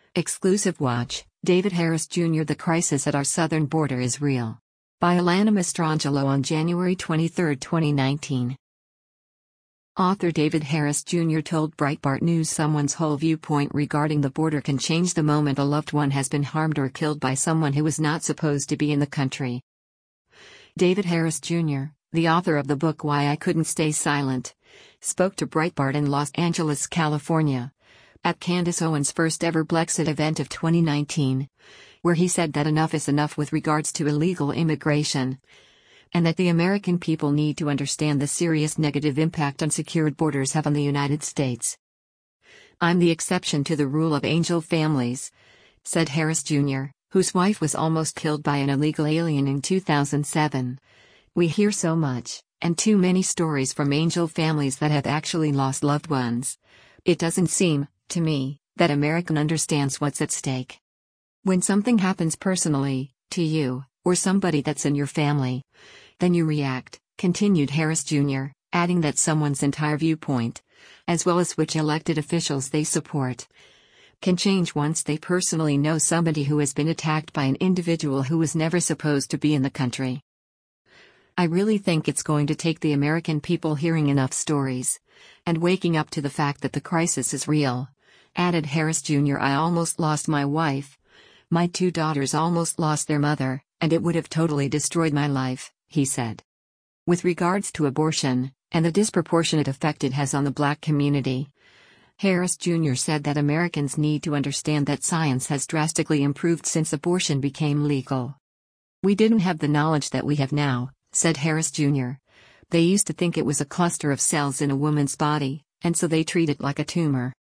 Exclusive watch, David Harris Jr. The crisis at our southern border is real. By Alana Mastrangelo on January 23, 2019. Author David Harris Jr. told Breitbart News someone's whole viewpoint regarding the border can change the moment a loved one has been harmed or killed by someone who was not supposed to be in the country. David Harris Jr., the author of the book Why I Couldn't Stay Silent, spoke to Breitbart in Los Angeles, California, at Candace Owens' first ever Blexit event of 2019, where he said that enough is enough with regards to illegal immigration, and that the American people need to understand the serious negative impact unsecured borders have on the United States. "I'm the exception to the rule of angel families," said Harris Jr., whose wife was almost killed by an illegal alien in 2007. "We hear so much, and too many stories from angel families that have actually lost loved ones. It doesn't seem, to me, that America understands what's at stake. When something happens personally, to you, or somebody that's in your family, then you react," continued Harris Jr., adding that someone's entire viewpoint, as well as which elected officials they support, can change once they personally know somebody who has been attacked by an individual who was never supposed to be in the country. "I really think it's going to take the American people hearing enough stories, and waking up to the fact that the crisis is real," added Harris Jr. "I almost lost my wife. My 2 daughters almost lost their mother, and it would have totally destroyed my life," he said. With regards to abortion, and the disproportionate effect it has on the Black community, Harris Jr. said that Americans need to understand that science has drastically improved since abortion became legal. "We didn't have the knowledge that we have now," said Harris Jr. "They used to think it was a cluster of cells in a woman's body, and so they treat it like a tumor.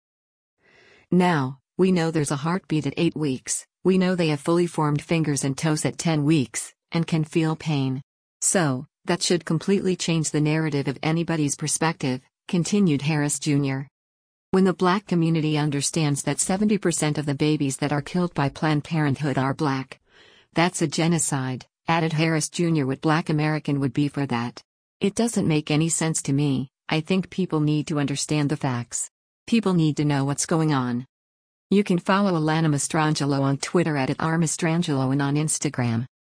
Now, we know there's a heartbeat at 8 weeks, we know they have fully formed fingers and toes at 10 weeks, and can feel pain. So, that should completely change the narrative of anybody's perspective," continued Harris Jr. "When the Black community understands that 70% of the babies that are killed by Planned Parenthood are Black, that's a genocide," added Harris Jr. "What Black American would be for that? It doesn't make any sense to me. I think people need to understand the facts. People need to know what's going on." You can follow Alana Mastrangelo on Twitter at @rmastrangelo and on Instagram